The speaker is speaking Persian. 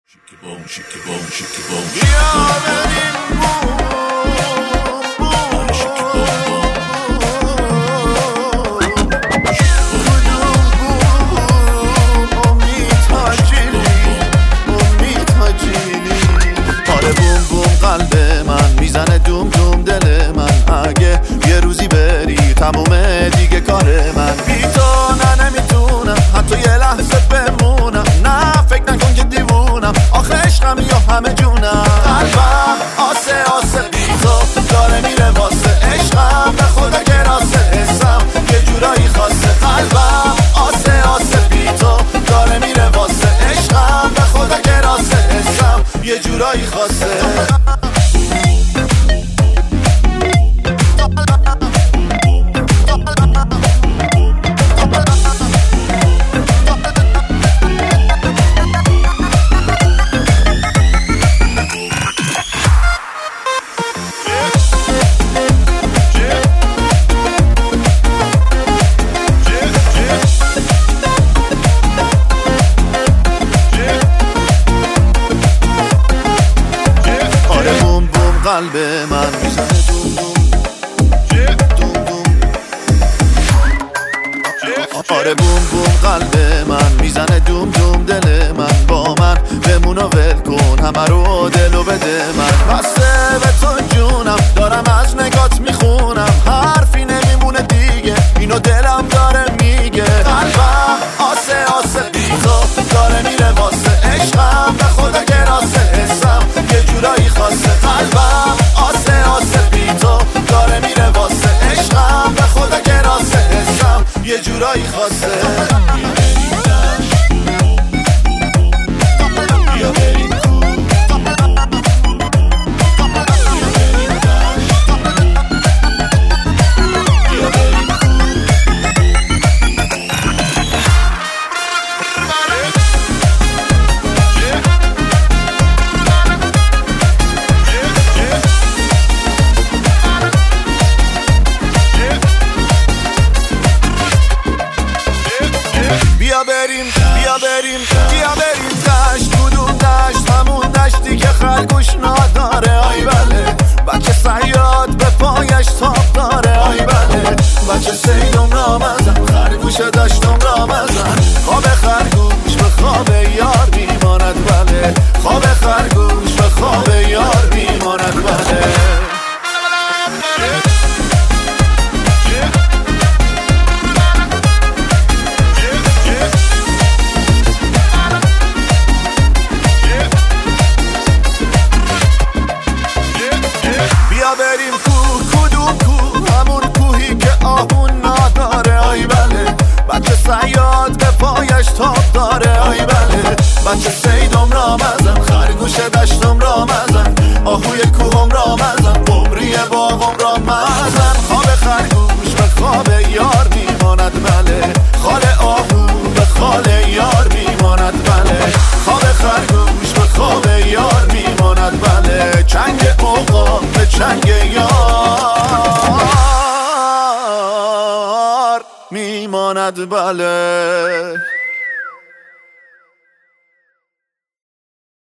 قلب من میزنه دوم دوم دل من. اگه یه روزی بری تمومه دیگه کار من. بی تو نه نمیتونم حتی یه لحظه بمونم. نه فکر نکن که دیوونم آخه عشقم یا همه جونم. قلبم آسه آسه بی تو داره میره واسه عشقم. به خدا که راسه حسم یه جورایی خاصه. قلبم آسه آسه بی تو داره میره واسه عشقم. به خدا که راسه حسم یه جورایی خاصه. قلب من میزنه دوم دوم. آره بوم بوم قلب من میزنه دوم دوم. دل من با من بمون و ول کن همه رو دلو بده من. بسته به تو جونم دارم از نگات میخونم. حرفی نمیمونه دیگه اینو دلم داره میگه. قلبم آسه آسه بی تو داره میره واسه عشقم. به خدا که راسه حسم یه جورایی خاصه. قلبم آسه آسه بی تو داره میره واسه عشقم. به خدا که راسه حسم یه جورایی خاصه. بیا بریم دشت کدوم دشت؟ همون دشتی که خرگوش نداره. آی بله بچه صیاد به پایش تاب داره. آی بله بچه سیدم را مزن خرگوش دشتم را مزن. خواب خرگوش به خواب یار میماند. بله خواب خرگوش به خواب یار میماند. بله بریم کدوم کوه؟ همون کوهی که آهون نداره. آی بله بچه صیاد به پایش تاب داره. آی بله بچه سیدم را مزن خرگوش دشتم را مزن. آهوی کوهم را مزن عمری باغم را مزن. خواب خرگوش به خواب یار میماند. بله خال آهو به خال یار میماند. بله خواب خرگوش به خواب یار میماند. بله چنگ اوقا به چنگ یار میماند. بله